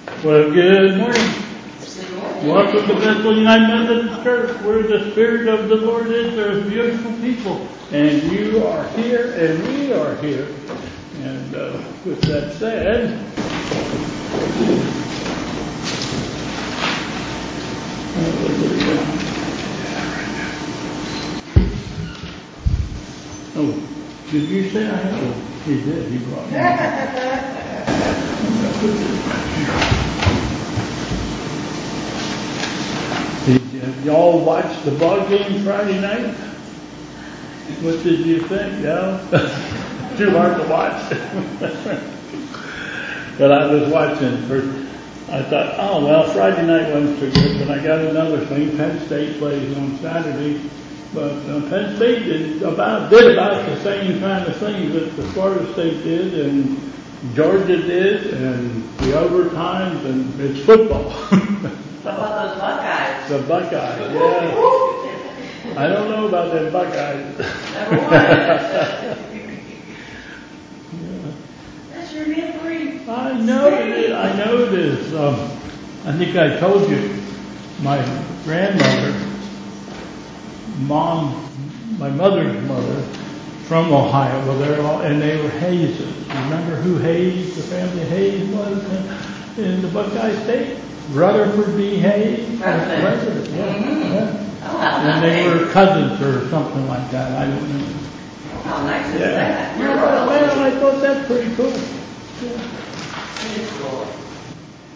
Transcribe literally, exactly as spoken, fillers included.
Well, good morning. Good morning. Welcome to Bethel United Methodist Church, where the Spirit of the Lord is. There's beautiful people, and you are here, and we are here. And uh, with that said, oh, did you say I have to? He did. He brought me. Did y'all watch the ball game Friday night? What did you think? No? Too hard to watch. But I was watching first. I thought, oh, well, Friday night wasn't too good, but I got another thing. Penn State plays on Saturday. But uh, Penn State did about, did about the same kind of things that the Florida State did and Georgia did and the overtimes, and it's football. How about those Buckeyes? The Buckeyes, yeah. I don't know about them Buckeyes. Never won. Yeah. That's your memory. I know it is. I know it is. Um, I think I told you, my grandmother, mom, my mother's mother, from Ohio, well, they're all, and they were Hayeses. Remember who Hayes, the family Hayes was in, in the Buckeye State? Rutherford B. Hayes, President. president, yeah. Mm-hmm. yeah. Oh, how And they nice. were cousins or something like that. I don't know. How nice is Yeah. that? You're Well, royalty. I thought that's pretty cool. Yeah. It is cool.